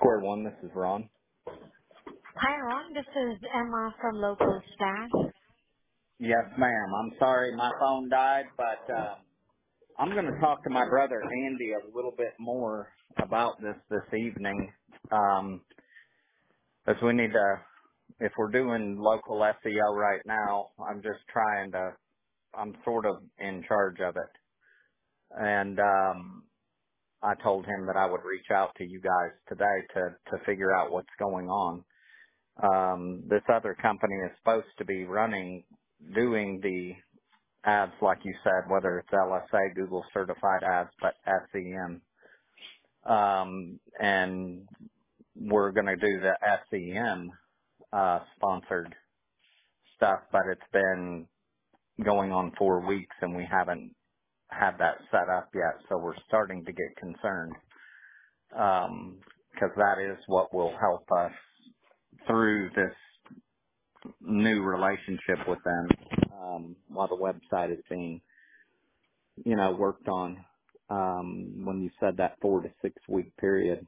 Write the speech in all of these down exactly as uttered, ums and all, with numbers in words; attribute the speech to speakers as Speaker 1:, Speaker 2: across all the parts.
Speaker 1: Square One, this is Ron.
Speaker 2: Hi, Ron. This is Emma from Local Staff.
Speaker 1: Yes, ma'am. I'm sorry my phone died, but uh, I'm going to talk to my brother Andy a little bit more about this this evening. Um, as we need to, if we're doing local S E O right now, I'm just trying to, I'm sort of in charge of it. And um, I told him that I would reach out to you guys today to, to figure out what's going on. Um, this other company is supposed to be running, doing the ads, like you said, whether it's L S A, Google certified ads, but S E M. Um, and we're going to do the S E M, uh, sponsored stuff, but it's been going on four weeks and we haven't had that set up yet. So we're starting to get concerned. Um, cause that is what will help us through this new relationship with them, um, while the website is being you know, worked on, um, when you said that four to six week period.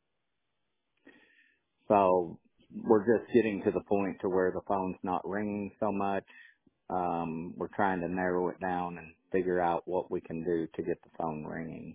Speaker 1: So we're just getting to the point to where the phone's not ringing so much. Um, we're trying to narrow it down and figure out what we can do to get the phone ringing.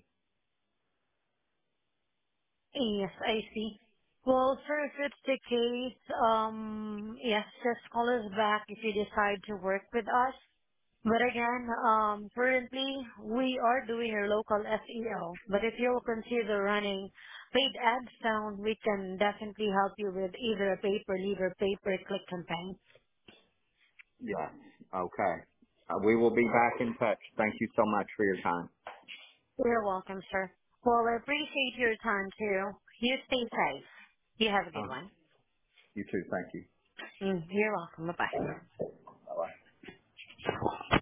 Speaker 2: Yes, I see. Well, sir, if it's the case, um, yes, just call us back if you decide to work with us. But again, um, currently we are doing a local S E O. But if you will consider running paid ads down, we can definitely help you with either a pay-per-lead or pay-per-click campaign.
Speaker 1: Yes. Okay. Uh, we will be back in touch. Thank you so much for your time.
Speaker 2: You're welcome, sir. Well, I appreciate your time too. You stay safe. You have a good
Speaker 1: Uh,
Speaker 2: one.
Speaker 1: you too. Thank you.
Speaker 2: Mm, you're welcome. Bye-bye.
Speaker 1: Bye bye.